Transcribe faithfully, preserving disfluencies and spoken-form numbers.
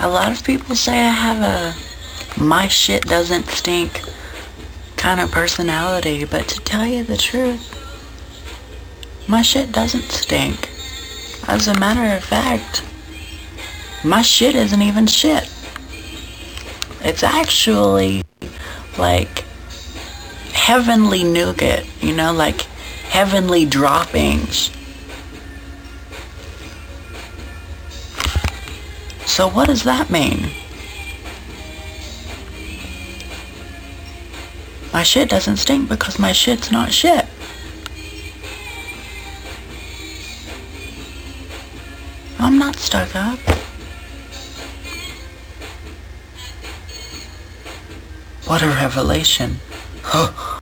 A lot of people say I have a my shit doesn't stink kind of personality, but to tell you the truth, my shit doesn't stink. As a matter of fact, my shit isn't even shit. It's actually like heavenly nougat, you know, like heavenly droppings. So what does that mean? My shit doesn't stink because my shit's not shit. I'm not stuck up. What a revelation.